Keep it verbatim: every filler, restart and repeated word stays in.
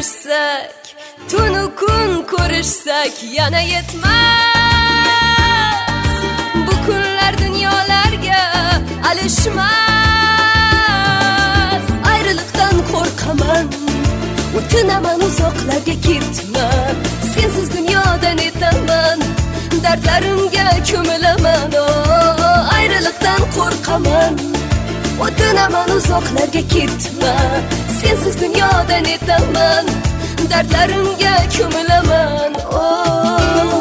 bilishsak, tunu kun ko'rishsak yana yetmas. Bu kunlar dunyolarga alishmas. Ayriliqdan qo'rqaman, o'tinaman uzoqlarga ketma. Sensiz dunyodan etaman, dardlarimga ko'milaman. Oh, ayriliqdan qo'rqaman, o'tinaman uzoqlarga ketma. Sensiz dunyodan etaman, dardlarimga ko'milaman. Oh